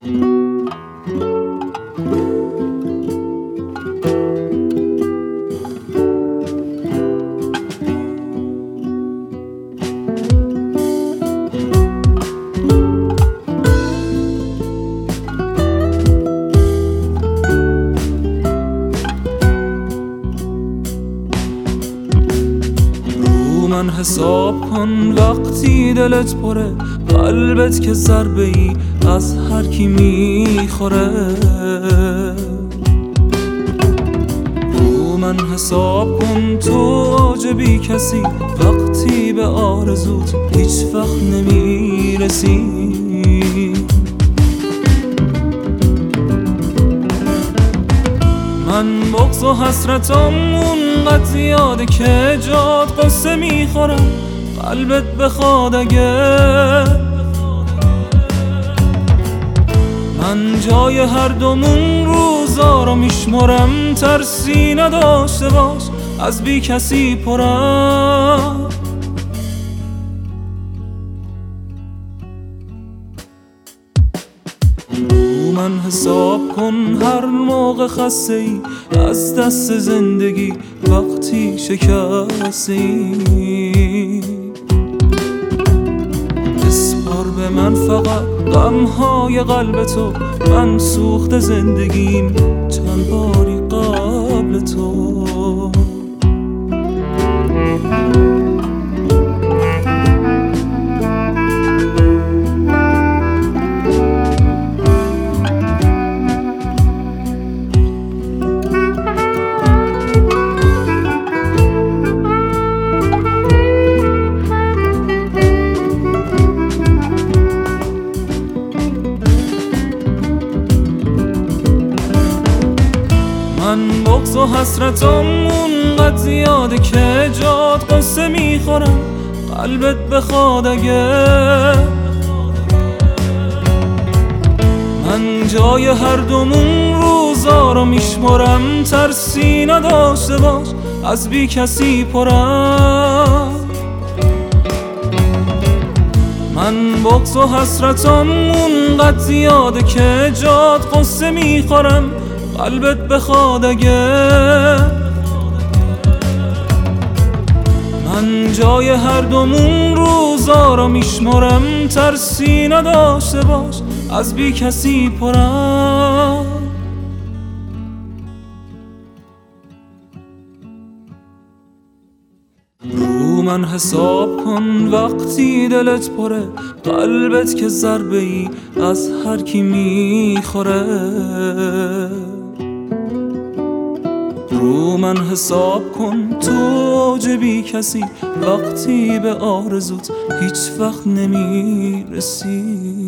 من حساب کن وقتی دلت پره، قلبت که ضربه ای از هر کی میخوره. رو من حساب کن تو عاجبی کسی، وقتی به آرزوت هیچ وقت نمیرسی. من بغض و حسرتم اونقدر زیاده که جات قصه میخورم، قلبت بخواد اگه. من جای هر دومون روزا رو میشمرم، ترسی نداشته باش از بی کسی پرم. من حساب کن هر موقع خسته ای از دست زندگی، وقتی شکسته ای بسپار به من فقط غمهای قلب تو. من سوخت زندگیم چند باری قبل تو. من بغض و حسرتم اونقدر زیاده که جات قصه میخورم، قلبت بخواد اگه. من جای هر دومون روزا رو میشمرم، ترسی نداشته باش از بی کسی پرم. من بغض و حسرتم اونقدر زیاده که جات قصه میخورم، قلبت بخواد اگه. من جای هر دومون روزا رو میشمرم، ترسی نداشته باش از بی کسی پرم. رو من حساب کن وقتی دلت پره، قلبت که ضربه ای از هر کی میخوره. رو من حساب کن تو عاجبی کسی، وقتی به آرزوت هیچ وقت نمیرسی.